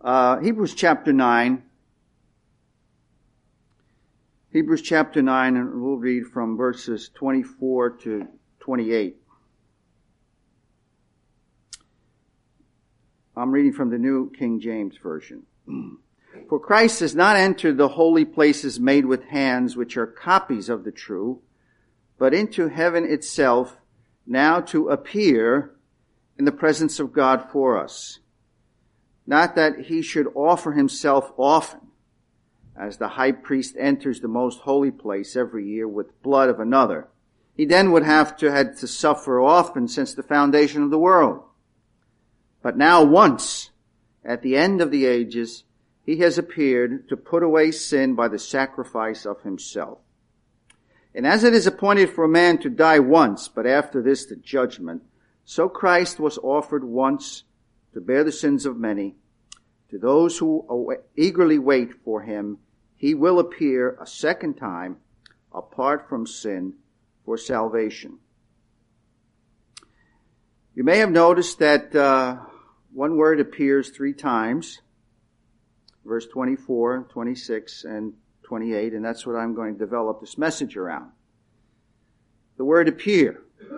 Hebrews chapter 9. Hebrews chapter 9, and we'll read from verses 24 to 28. I'm reading from the New King James Version. For Christ has not entered the holy places made with hands, which are copies of the true, but into heaven itself, now to appear in the presence of God for us. Not that he should offer himself often, as the high priest enters the most holy place every year with blood of another. He then would have to suffer often since the foundation of the world. But now once, at the end of the ages, he has appeared to put away sin by the sacrifice of himself. And as it is appointed for a man to die once, but after this the judgment, so Christ was offered once to bear the sins of many. To those who eagerly wait for him, he will appear a second time, apart from sin, for salvation. You may have noticed that one word appears 3 times, verse 24, 26, and 28, and that's what I'm going to develop this message around. The word appear.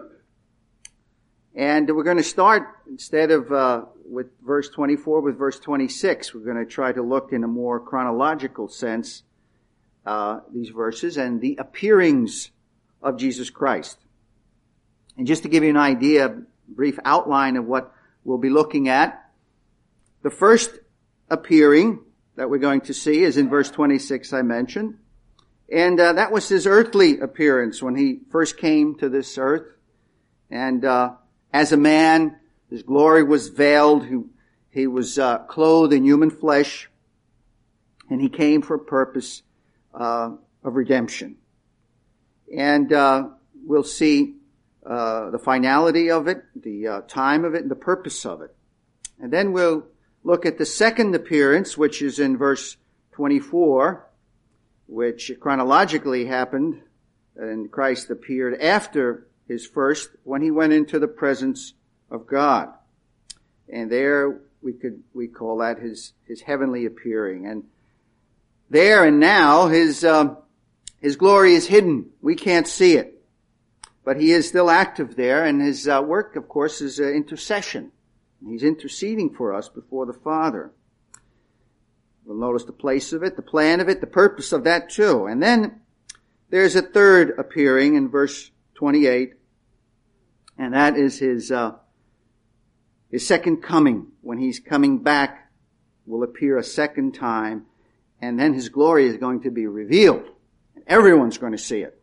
And we're going to start, instead of with verse 24, with verse 26. We're going to try to look in a more chronological sense, these verses, and the appearings of Jesus Christ. And just to give you an idea, a brief outline of what we'll be looking at, the first appearing that we're going to see is in verse 26 I mentioned. And that was his earthly appearance when he first came to this earth. And as a man, his glory was veiled. He was clothed in human flesh. And he came for a purpose of redemption. And we'll see the finality of it, the time of it, and the purpose of it. And then we'll look at the second appearance, which is in verse 24, which chronologically happened, and Christ appeared after his first, when he went into the presence of God. And there we call that his heavenly appearing. And there and now his glory is hidden. We can't see it. But he is still active there, and his work, of course, is intercession. He's interceding for us before the Father. We'll notice the place of it, the plan of it, the purpose of that too. And then there's a third appearing in verse 28, and that is his second coming. When he's coming back, will appear a second time, and then his glory is going to be revealed. Everyone's going to see it.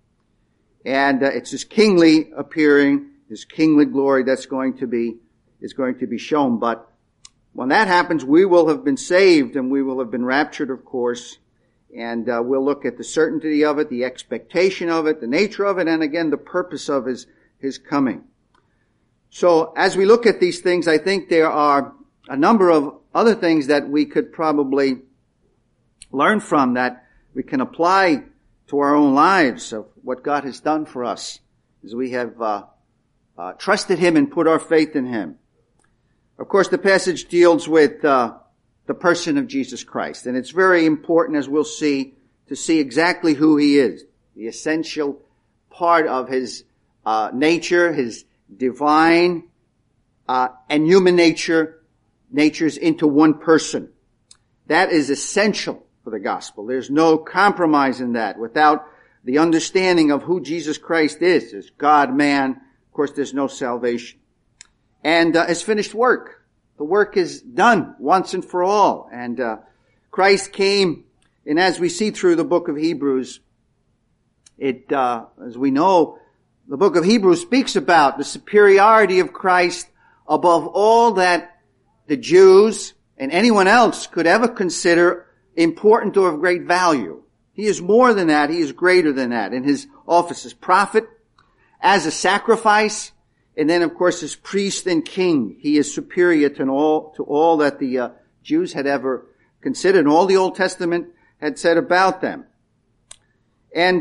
And it's his kingly appearing, his kingly glory that's going to be shown. But when that happens, we will have been saved and we will have been raptured, of course. And we'll look at the certainty of it, the expectation of it, the nature of it, and again, the purpose of his coming. So as we look at these things, I think there are a number of other things that we could probably learn from, that we can apply to our own lives, of what God has done for us as we have trusted him and put our faith in him. Of course, the passage deals with the person of Jesus Christ. And it's very important, as we'll see, to see exactly who he is. The essential part of his nature, his divine and human natures into one person. That is essential for the gospel. There's no compromise in that. Without the understanding of who Jesus Christ is, as God, man, of course, there's no salvation. And his finished work. The work is done once and for all. And Christ came, and as we see through the book of Hebrews, as we know, the book of Hebrews speaks about the superiority of Christ above all that the Jews and anyone else could ever consider important or of great value. He is more than that. He is greater than that. In his office as prophet, as a sacrifice, and then, of course, as priest and king, he is superior to all that the Jews had ever considered, and all the Old Testament had said about them. And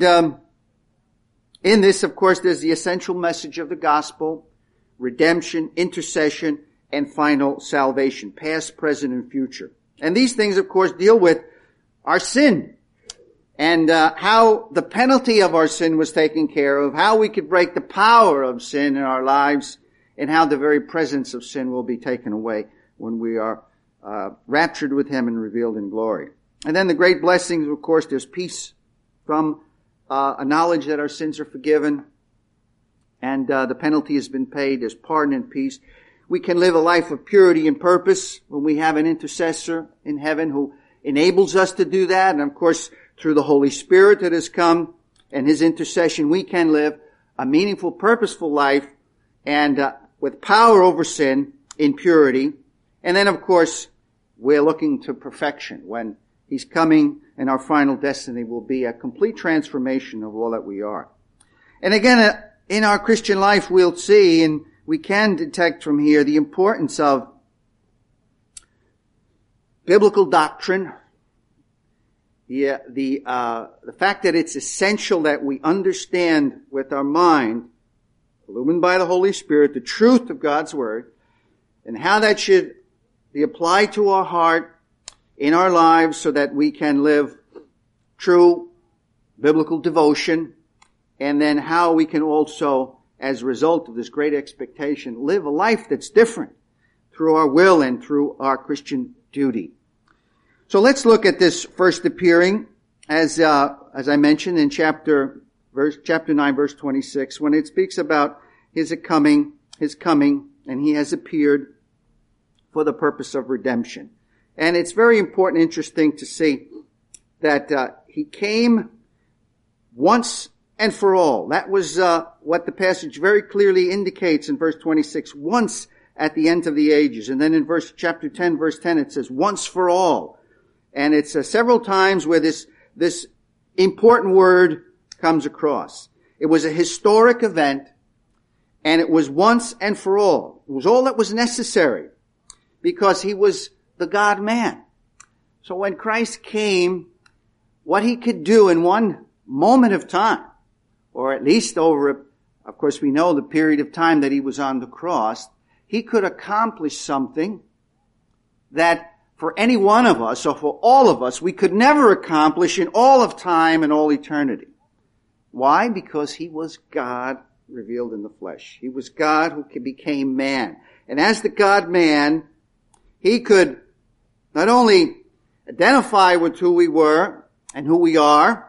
in this, of course, there's the essential message of the gospel, redemption, intercession, and final salvation, past, present, and future. And these things, of course, deal with our sin and how the penalty of our sin was taken care of, how we could break the power of sin in our lives, and how the very presence of sin will be taken away when we are raptured with Him and revealed in glory. And then the great blessings, of course, there's peace from a knowledge that our sins are forgiven and the penalty has been paid. There's pardon and peace. We can live a life of purity and purpose when we have an intercessor in heaven who enables us to do that. And of course, through the Holy Spirit that has come and His intercession, we can live a meaningful, purposeful life and with power over sin in purity. And then, of course, we're looking to perfection when He's coming, and our final destiny will be a complete transformation of all that we are. And again, in our Christian life, we'll see, and we can detect from here the importance of biblical doctrine. The fact that it's essential that we understand with our mind, illumined by the Holy Spirit, the truth of God's Word, and how that should be applied to our heart in our lives so that we can live true biblical devotion, and then how we can also, as a result of this great expectation, live a life that's different through our will and through our Christian duty. So let's look at this first appearing, as I mentioned in chapter 9, verse 26, when it speaks about His coming, and He has appeared for the purpose of redemption. And it's very important and interesting to see that He came once and for all. That was what the passage very clearly indicates in verse 26, once at the end of the ages. And then in chapter 10, verse 10, it says once for all. And it's several times where this important word comes across. It was a historic event, and it was once and for all. It was all that was necessary, because He was the God-man. So when Christ came, what He could do in one moment of time, or at least over, of course we know the period of time that He was on the cross, He could accomplish something that for any one of us, or for all of us, we could never accomplish in all of time and all eternity. Why? Because He was God revealed in the flesh. He was God who became man. And as the God-man, He could not only identify with who we were and who we are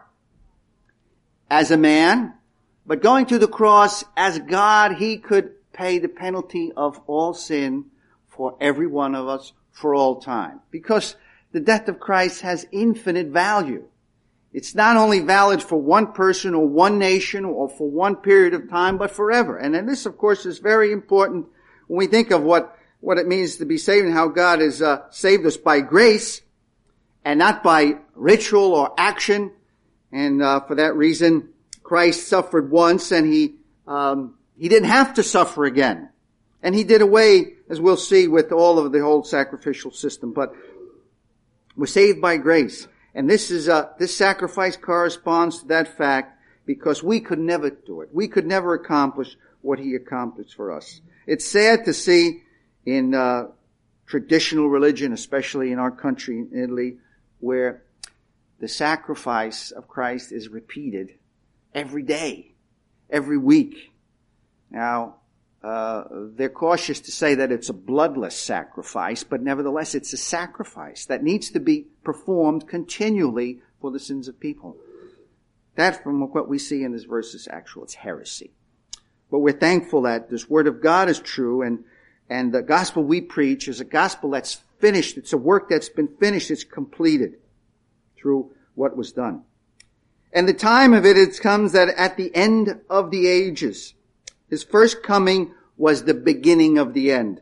as a man, but going to the cross as God, He could pay the penalty of all sin for every one of us for all time. Because the death of Christ has infinite value. It's not only valid for one person or one nation or for one period of time, but forever. And then this, of course, is very important when we think of what it means to be saved and how God has saved us by grace and not by ritual or action. And for that reason, Christ suffered once, and He didn't have to suffer again. And He did away, as we'll see, with all of the whole sacrificial system. But we're saved by grace. And this sacrifice corresponds to that fact, because we could never do it. We could never accomplish what He accomplished for us. It's sad to see in traditional religion, especially in our country, in Italy, where the sacrifice of Christ is repeated every day, every week. Now, they're cautious to say that it's a bloodless sacrifice, but nevertheless it's a sacrifice that needs to be performed continually for the sins of people. That, from what we see in this verse, is it's heresy. But we're thankful that this Word of God is true, and the gospel we preach is a gospel that's finished. It's a work that's been finished. It's completed through what was done. And the time of it comes that at the end of the ages, His first coming was the beginning of the end.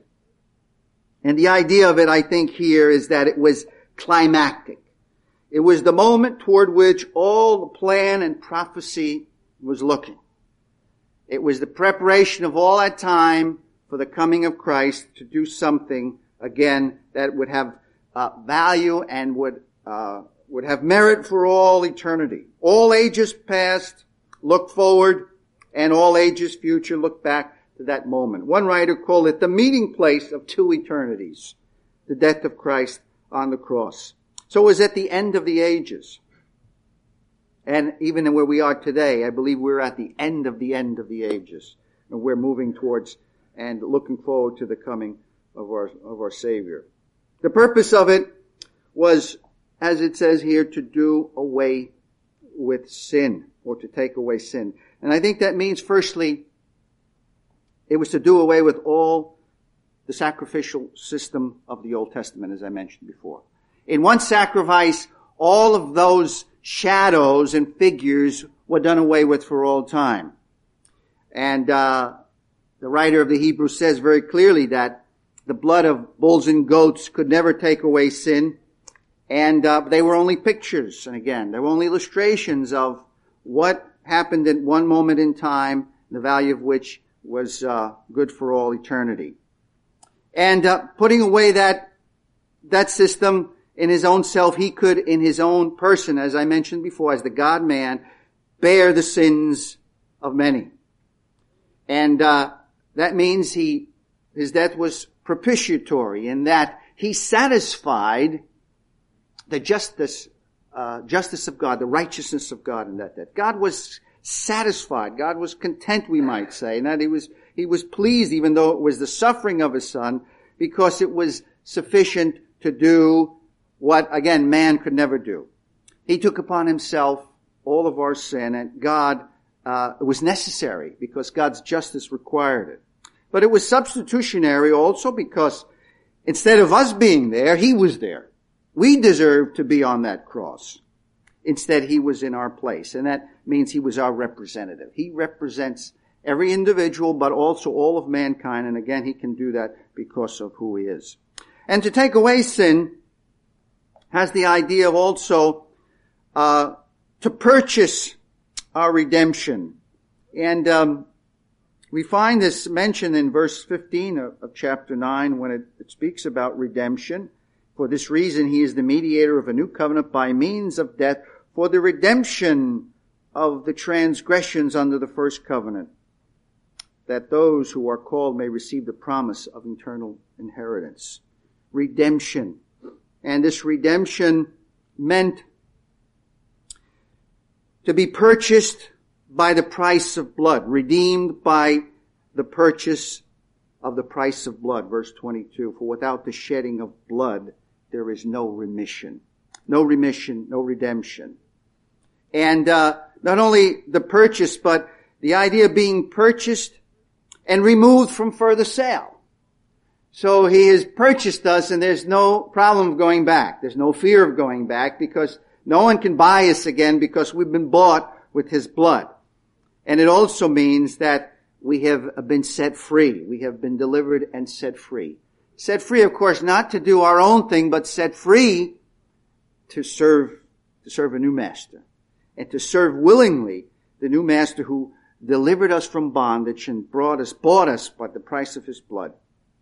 And the idea of it, I think, here is that it was climactic. It was the moment toward which all the plan and prophecy was looking. It was the preparation of all that time for the coming of Christ to do something, again, that would have value and would have merit for all eternity. All ages past look forward, and all ages future look back to that moment. One writer called it the meeting place of two eternities, the death of Christ on the cross. So it was at the end of the ages. And even where we are today, I believe we're at the end of the ages. And we're moving towards and looking forward to the coming of our Savior. The purpose of it was, as it says here, to do away with sin, or to take away sin. And I think that means, firstly, it was to do away with all the sacrificial system of the Old Testament, as I mentioned before. In one sacrifice, all of those shadows and figures were done away with for all time. And the writer of the Hebrews says very clearly that the blood of bulls and goats could never take away sin. And they were only pictures. And again, they were only illustrations of what happened in one moment in time, the value of which was good for all eternity. And putting away that system in his own self, he could, in his own person, as I mentioned before, as the God-man, bear the sins of many. And that means his death was propitiatory, in that he satisfied the justice of God, the righteousness of God in that death. God was satisfied. God was content, we might say, and that he was pleased, even though it was the suffering of his Son, because it was sufficient to do what, again, man could never do. He took upon himself all of our sin, and it was necessary because God's justice required it. But it was substitutionary also because instead of us being there, he was there. We deserved to be on that cross. Instead, he was in our place, and that means he was our representative. He represents every individual, but also all of mankind, and again, he can do that because of who he is. And to take away sin has the idea of also to purchase our redemption. And we find this mentioned in verse 15 of chapter 9 when it speaks about redemption. For this reason, he is the mediator of a new covenant by means of death for the redemption of the transgressions under the first covenant, that those who are called may receive the promise of eternal inheritance. Redemption. And this redemption meant to be purchased by the price of blood, redeemed by the purchase of the price of blood. Verse 22, for without the shedding of blood, there is no remission. No remission, no redemption. And not only the purchase, but the idea of being purchased and removed from further sale. So he has purchased us, and there's no problem of going back. There's no fear of going back, because no one can buy us again, because we've been bought with his blood. And it also means that we have been set free. We have been delivered and set free. Set free, of course, not to do our own thing, but set free to serve a new master. And to serve willingly the new master who delivered us from bondage and bought us by the price of his blood.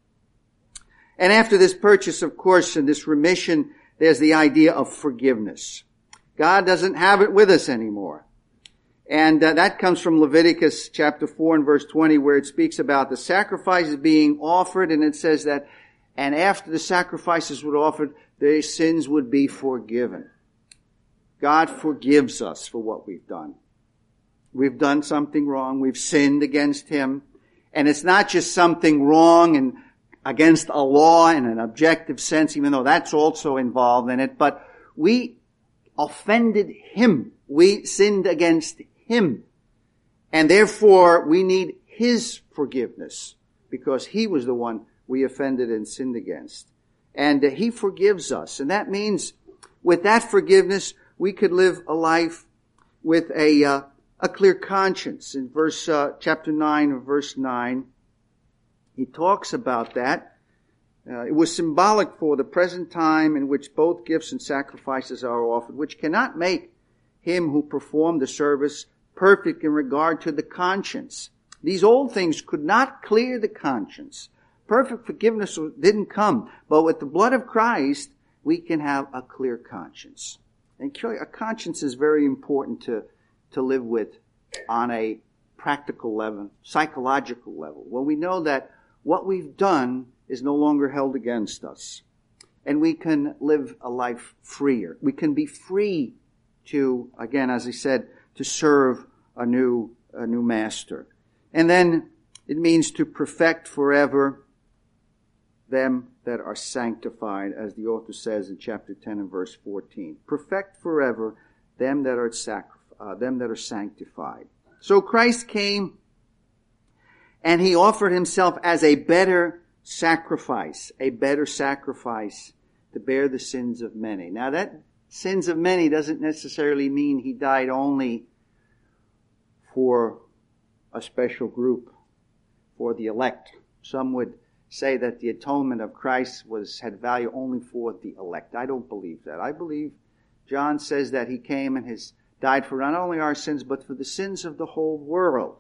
And after this purchase, of course, and this remission, there's the idea of forgiveness. God doesn't have it with us anymore. And that comes from Leviticus chapter 4 and verse 20, where it speaks about the sacrifices being offered, and it says that, and after the sacrifices were offered, their sins would be forgiven. God forgives us for what we've done. We've done something wrong. We've sinned against him. And it's not just something wrong and against a law in an objective sense, even though that's also involved in it, but we offended him. We sinned against him. And therefore, we need his forgiveness, because he was the one we offended and sinned against. And he forgives us. And that means with that forgiveness, we could live a life with a clear conscience. In chapter 9 of verse 9, he talks about that. It was symbolic for the present time in which both gifts and sacrifices are offered, which cannot make him who performed the service perfect in regard to the conscience. These old things could not clear the conscience. Perfect forgiveness didn't come. But with the blood of Christ, we can have a clear conscience. And a conscience is very important to live with on a practical level, psychological level, when we know that what we've done is no longer held against us. And we can live a life freer. We can be free to, again, as I said, to serve a new master. And then it means to perfect forever them that are sanctified, as the author says in chapter 10 and verse 14. Perfect forever them that are sanctified. So Christ came and he offered himself as a better sacrifice to bear the sins of many. Now that sins of many doesn't necessarily mean he died only for a special group, for the elect. Some would say that the atonement of Christ had value only for the elect. I don't believe that. I believe John says that he came and has died for not only our sins, but for the sins of the whole world.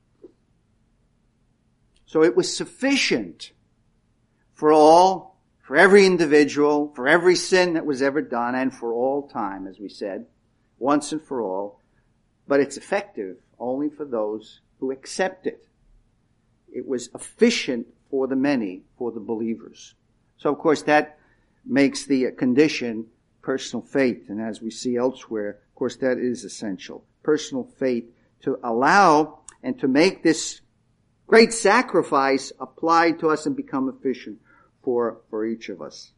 So it was sufficient for all, for every individual, for every sin that was ever done, and for all time, as we said, once and for all. But it's effective only for those who accept it. It was efficient for the many, for the believers. So, of course, that makes the condition personal faith. And as we see elsewhere, of course, that is essential. Personal faith to allow and to make this great sacrifice applied to us and become efficient for each of us.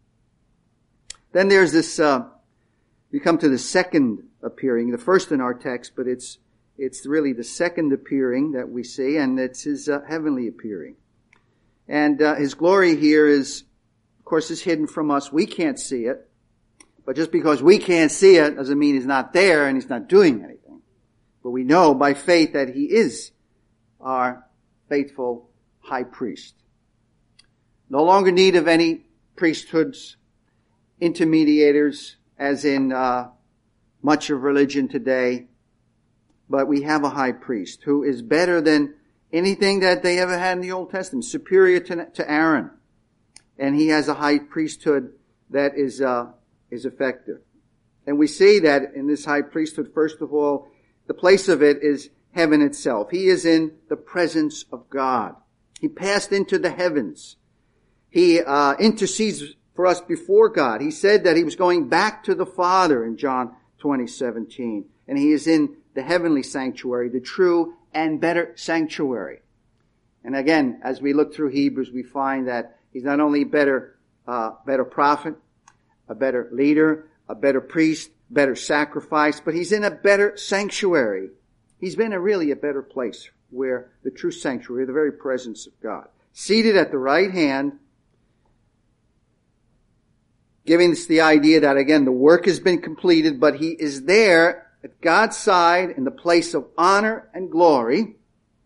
Then there's this, we come to the second appearing, the first in our text, but it's really the second appearing that we see, and it's his heavenly appearing. And his glory here is, of course, is hidden from us. We can't see it. But just because we can't see it doesn't mean he's not there and he's not doing anything. But we know by faith that he is our faithful high priest. No longer need of any priesthoods, intermediators, as in much of religion today. But we have a high priest who is better than anything that they ever had in the Old Testament, superior to Aaron. And he has a high priesthood that is effective. And we see that in this high priesthood, first of all, the place of it is heaven itself. He is in the presence of God. He passed into the heavens. He intercedes for us before God. He said that he was going back to the Father in John 20:17. And he is in the heavenly sanctuary, the true and better sanctuary. And again, as we look through Hebrews, we find that he's not only a better prophet, a better leader, a better priest, better sacrifice, but he's in a better sanctuary. He's been really a better place where the true sanctuary, the very presence of God. Seated at the right hand, giving us the idea that, again, the work has been completed, but he is there at God's side in the place of honor and glory.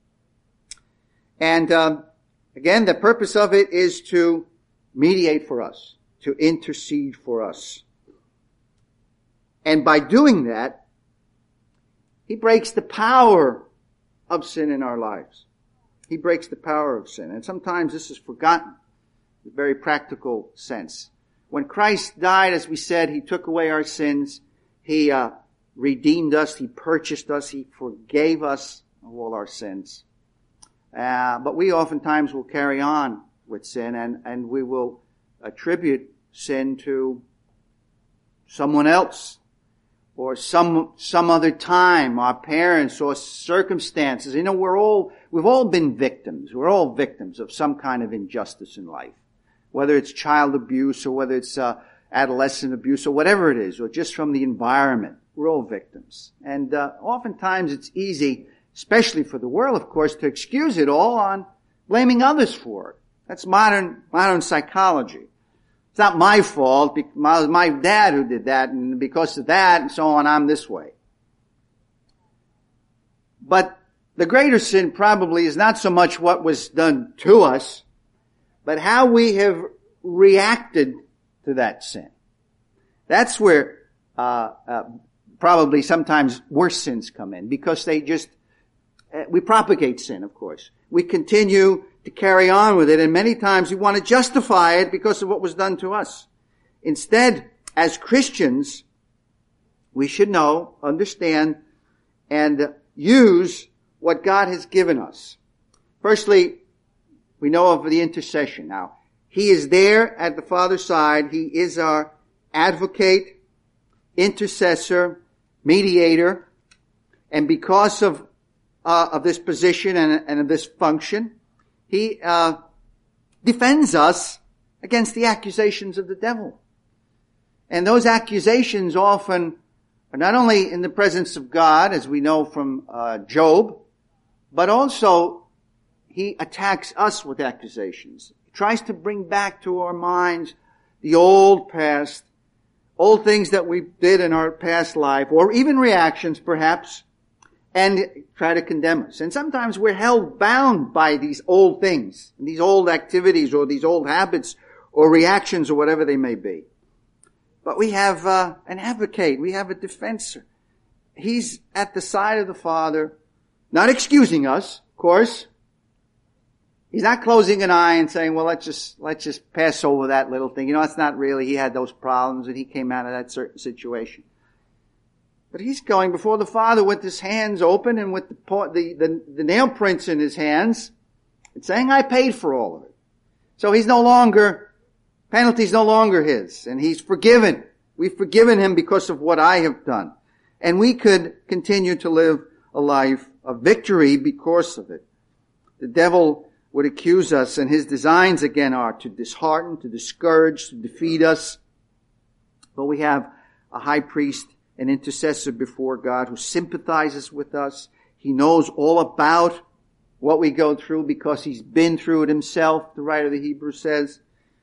And again, the purpose of it is to mediate for us, to intercede for us. And by doing that, he breaks the power of sin in our lives. He breaks the power of sin. And sometimes this is forgotten in a very practical sense. When Christ died, as we said, he took away our sins. He redeemed us. He purchased us. He forgave us of all our sins. But we oftentimes will carry on with sin, and we will attribute sin to someone else or some other time, our parents or circumstances. You know, we've all been victims. We're all victims of some kind of injustice in life, whether it's child abuse or whether it's adolescent abuse or whatever it is, or just from the environment. We're all victims. And oftentimes it's easy, especially for the world, of course, to excuse it all on blaming others for it. That's modern psychology. It's not my fault. It was my dad who did that, and because of that, and so on, I'm this way. But the greater sin probably is not so much what was done to us, but how we have reacted to that sin. That's where probably sometimes worse sins come in, because we propagate sin, of course. We continue to carry on with it, and many times we want to justify it because of what was done to us. Instead, as Christians, we should know, understand, and use what God has given us. Firstly, we know of the intercession. Now, He is there at the Father's side. He is our advocate, intercessor, mediator. And because of this position and of this function, He defends us against the accusations of the devil. And those accusations often are not only in the presence of God, as we know from Job, but also he attacks us with accusations. He tries to bring back to our minds the old past, old things that we did in our past life, or even reactions perhaps, and try to condemn us. And sometimes we're held bound by these old things, these old activities, or these old habits, or reactions, or whatever they may be. But we have an advocate. We have a defensor. He's at the side of the Father, not excusing us, of course. He's not closing an eye and saying, well, let's just pass over that little thing. You know, it's not really, he had those problems and he came out of that certain situation. But he's going before the Father with his hands open and with the nail prints in his hands and saying, I paid for all of it. So he's no longer, penalty's no longer his, and he's forgiven. We've forgiven him because of what I have done. And we could continue to live a life of victory because of it. The devil would accuse us, and his designs again are to dishearten, to discourage, to defeat us. But we have a high priest, an intercessor before God who sympathizes with us. He knows all about what we go through because he's been through it himself, the writer of the Hebrews says.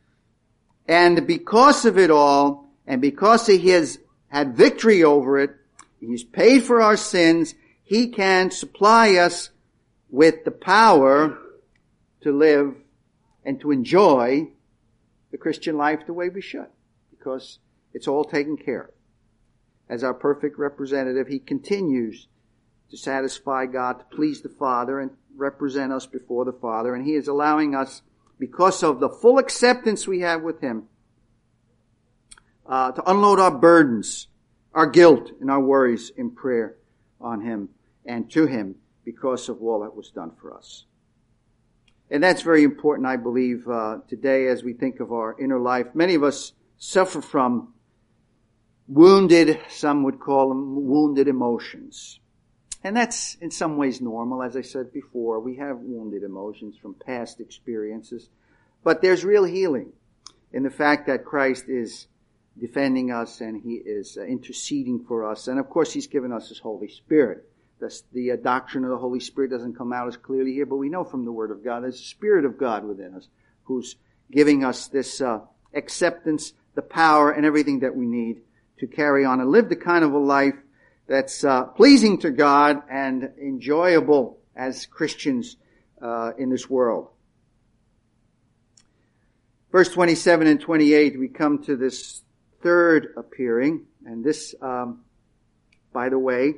And because of it all, and because he has had victory over it, he's paid for our sins, he can supply us with the power to live and to enjoy the Christian life the way we should, because it's all taken care of. As our perfect representative, he continues to satisfy God, to please the Father, and represent us before the Father. And he is allowing us, because of the full acceptance we have with him, to unload our burdens, our guilt, and our worries in prayer on him and to him because of all that was done for us. And that's very important, I believe, today as we think of our inner life. Many of us suffer from wounded, some would call them wounded emotions. And that's in some ways normal, as I said before. We have wounded emotions from past experiences. But there's real healing in the fact that Christ is defending us and he is interceding for us. And of course, he's given us his Holy Spirit. The doctrine of the Holy Spirit doesn't come out as clearly here, but we know from the Word of God there's the Spirit of God within us who's giving us this acceptance, the power, and everything that we need to carry on and live the kind of a life that's pleasing to God and enjoyable as Christians in this world. Verse 27 and 28, we come to this third appearing, and this, by the way,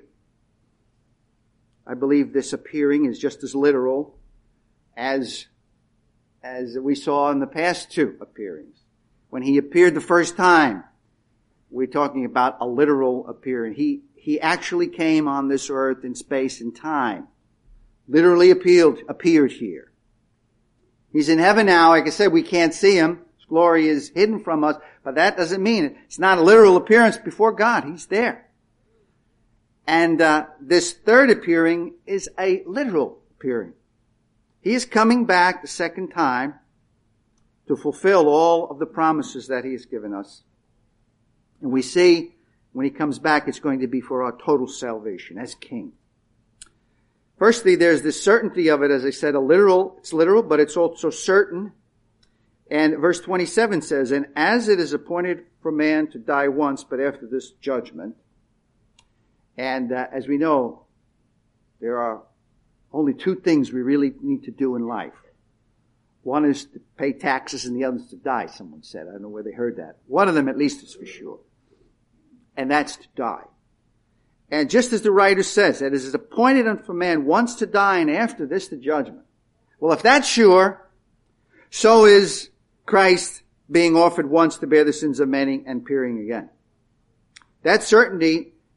I believe this appearing is just as literal as we saw in the past two appearings. When he appeared the first time, we're talking about a literal appearing. He actually came on this earth in space and time. Literally appeared here. He's in heaven now. Like I said, we can't see him. His glory is hidden from us, but that doesn't mean it. It's not a literal appearance before God. He's there. And this third appearing is a literal appearing. He is coming back the second time to fulfill all of the promises that he has given us. And we see when he comes back, it's going to be for our total salvation as King. Firstly, there's the certainty of it, as I said, it's literal, but it's also certain. And verse 27 says, and as it is appointed for man to die once, but after this judgment. And as we know, there are only two things we really need to do in life. One is to pay taxes and the other is to die, someone said. I don't know where they heard that. One of them at least is for sure. And that's to die. And just as the writer says, it is appointed unto man once to die and after this the judgment. Well, if that's sure, so is Christ being offered once to bear the sins of many and appearing again. That certainty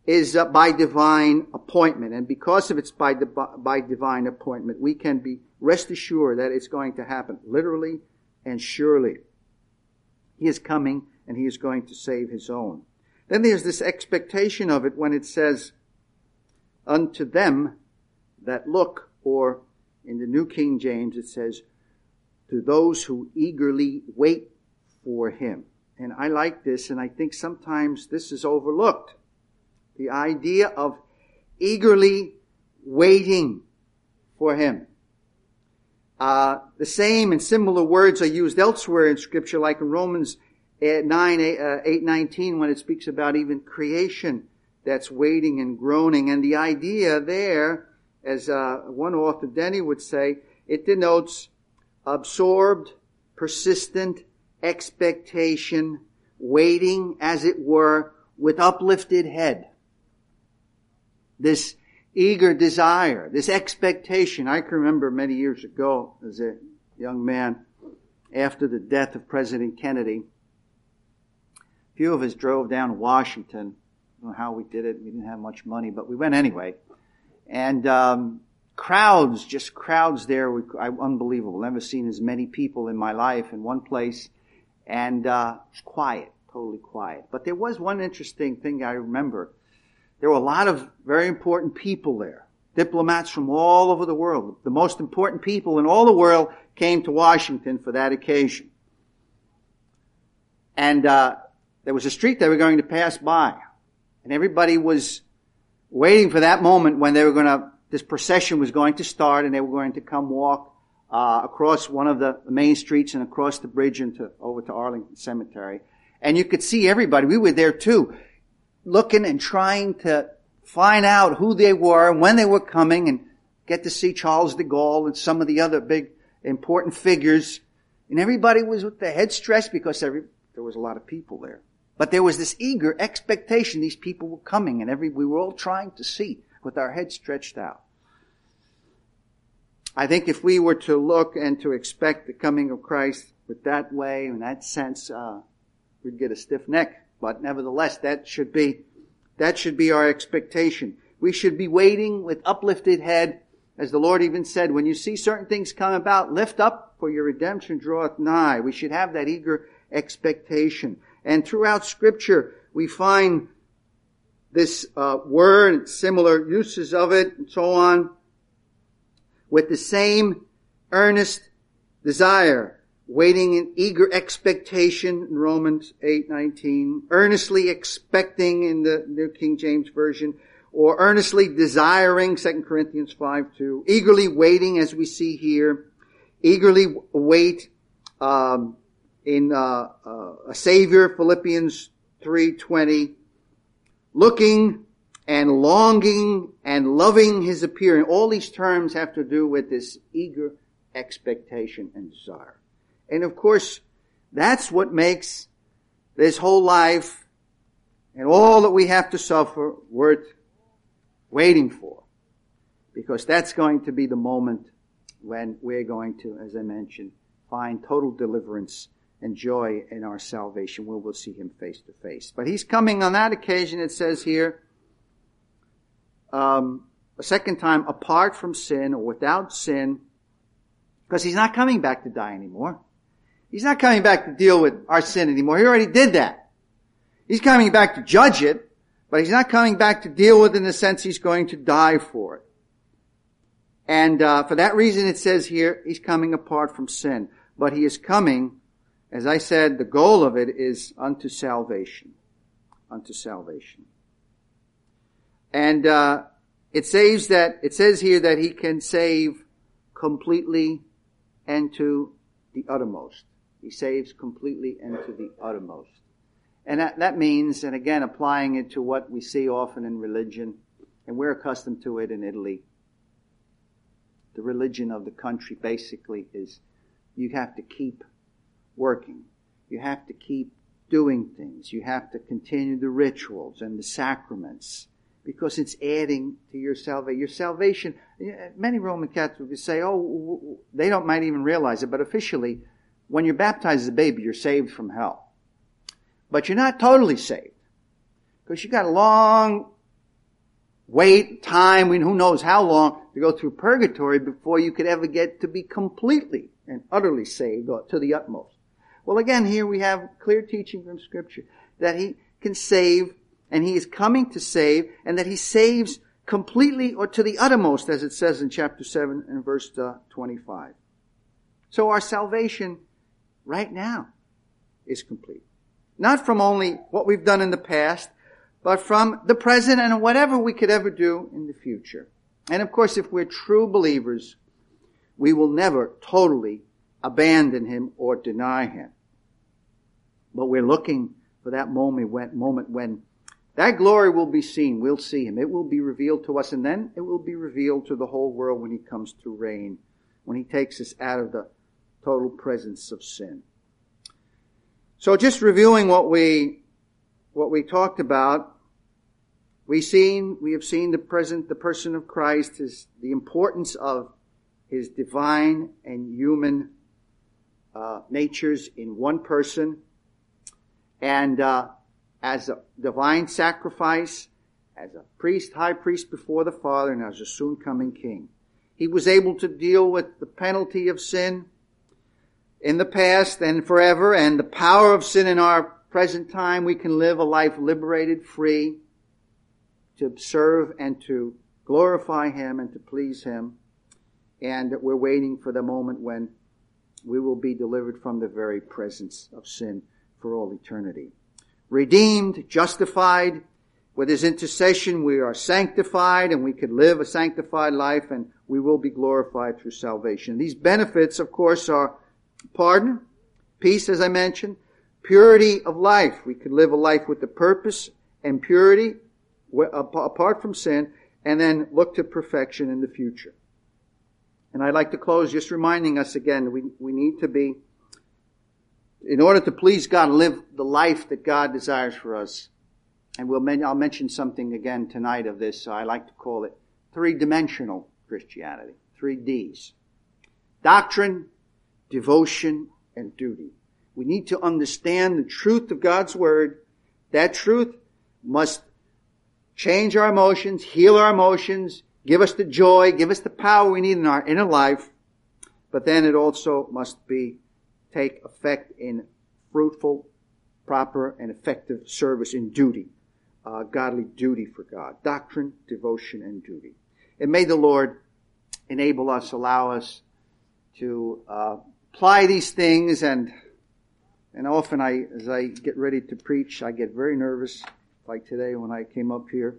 is by divine appointment. And because of it's by divine appointment, we can be rest assured that it's going to happen literally and surely. He is coming and he is going to save his own. Then there's this expectation of it when it says, unto them that look, or in the New King James it says, to those who eagerly wait for him. And I like this, and I think sometimes this is overlooked. The idea of eagerly waiting for him. The same and similar words are used elsewhere in Scripture, like in Romans 8:19, when it speaks about even creation that's waiting and groaning. And the idea there, as one author, Denny, would say, it denotes absorbed, persistent expectation, waiting, as it were, with uplifted head. This eager desire, this expectation. I can remember many years ago as a young man, after the death of President Kennedy, a few of us drove down to Washington. I don't know how we did it. We didn't have much money, but we went anyway. And crowds there, unbelievable. Never seen as many people in my life in one place. And it's quiet, totally quiet. But there was one interesting thing I remember. There were a lot of very important people there. Diplomats from all over the world. The most important people in all the world came to Washington for that occasion. And there was a street they were going to pass by. And everybody was waiting for that moment when this procession was going to start, and they were going to come walk across one of the main streets and across the bridge over to Arlington Cemetery. And you could see everybody. We were there too, looking and trying to find out who they were and when they were coming, and get to see Charles de Gaulle and some of the other big important figures. And everybody was with their heads stretched because there was a lot of people there. But there was this eager expectation. These people were coming, and we were all trying to see with our heads stretched out. I think if we were to look and to expect the coming of Christ with that way, in that sense, we'd get a stiff neck. But nevertheless, that should be our expectation. We should be waiting with uplifted head, as the Lord even said, when you see certain things come about, lift up, for your redemption draweth nigh. We should have that eager expectation. And throughout Scripture, we find this word, similar uses of it, and so on, with the same earnest desire, waiting in eager expectation in Romans 8:19, earnestly expecting in the New King James Version, or earnestly desiring, 2 Corinthians 5:2, eagerly waiting, as we see here, eagerly wait in a Savior, Philippians 3:20, looking and longing and loving his appearing. All these terms have to do with this eager expectation and desire. And of course, that's what makes this whole life and all that we have to suffer worth waiting for. Because that's going to be the moment when we're going to, as I mentioned, find total deliverance and joy in our salvation, where we'll see him face to face. But he's coming on that occasion, it says here, a second time apart from sin or without sin, because he's not coming back to die anymore. He's not coming back to deal with our sin anymore. He already did that. He's coming back to judge it, but he's not coming back to deal with it in the sense he's going to die for it. And for that reason it says here, he's coming apart from sin. But he is coming, as I said, the goal of it is unto salvation. Unto salvation. And it says here that he can save completely and to the uttermost. He saves completely and to the uttermost. And that means, and again, applying it to what we see often in religion, and we're accustomed to it in Italy. The religion of the country basically is you have to keep working. You have to keep doing things. You have to continue the rituals and the sacraments, because it's adding to your salvation. Your salvation, many Roman Catholics say, they might even realize it, but officially, when you're baptized as a baby, you're saved from hell. But you're not totally saved, because you got a long wait time, who knows how long, to go through purgatory before you could ever get to be completely and utterly saved or to the utmost. Well, again, here we have clear teaching from Scripture that He can save, and He is coming to save, and that He saves completely or to the uttermost, as it says in chapter 7 and verse 25. So our salvation right now is complete. Not from only what we've done in the past, but from the present and whatever we could ever do in the future. And of course, if we're true believers, we will never totally abandon Him or deny Him. But we're looking for that moment when that glory will be seen. We'll see Him. It will be revealed to us, and then it will be revealed to the whole world when He comes to reign, when He takes us out of the total presence of sin. So just reviewing what we talked about, we have seen the person of Christ, the importance of His divine and human natures in one person, and as a divine sacrifice, as a priest, high priest before the Father, and as a soon coming King. He was able to deal with the penalty of sin in the past and forever, and the power of sin in our present time. We can live a life liberated, free, to serve and to glorify Him and to please Him. And we're waiting for the moment when we will be delivered from the very presence of sin for all eternity. Redeemed, justified, with His intercession we are sanctified, and we can live a sanctified life, and we will be glorified through salvation. These benefits, of course, are pardon, peace, as I mentioned, purity of life. We can live a life with the purpose and purity apart from sin, and then look to perfection in the future. And I'd like to close just reminding us again, we need to be, in order to please God and live the life that God desires for us. And I'll mention something again tonight of this. I like to call it three-dimensional Christianity. 3 Ds. Doctrine, devotion, and duty. We need to understand the truth of God's Word. That truth must change our emotions, heal our emotions, give us the joy, give us the power we need in our inner life. But then it also must take effect in fruitful, proper, and effective service in duty. Godly duty for God. Doctrine, devotion, and duty. And may the Lord enable us, allow us to apply these things, and often as I get ready to preach, I get very nervous, like today when I came up here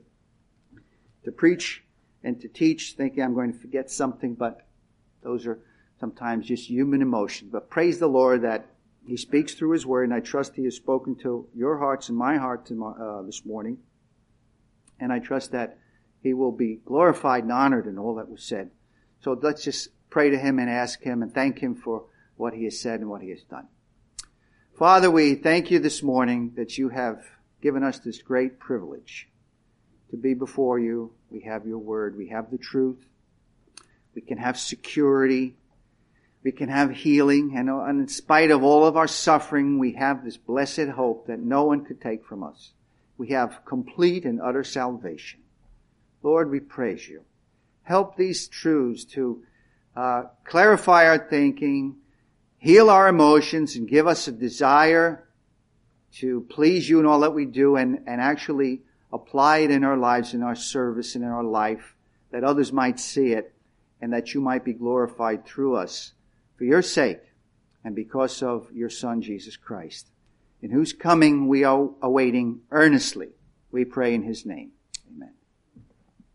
to preach and to teach, thinking I'm going to forget something, but those are sometimes just human emotions. But praise the Lord that He speaks through His Word, and I trust He has spoken to your hearts and my heart this morning. And I trust that He will be glorified and honored in all that was said. So let's just pray to Him and ask Him and thank Him for what He has said and what He has done. Father, we thank You this morning that You have given us this great privilege to be before You. We have Your Word. We have the truth. We can have security. We can have healing. And in spite of all of our suffering, we have this blessed hope that no one could take from us. We have complete and utter salvation. Lord, we praise You. Help these truths to clarify our thinking, heal our emotions, and give us a desire to please You in all that we do, and actually apply it in our lives, in our service, and in our life, that others might see it, and that You might be glorified through us for Your sake and because of Your Son, Jesus Christ, in whose coming we are awaiting earnestly. We pray in His name. Amen.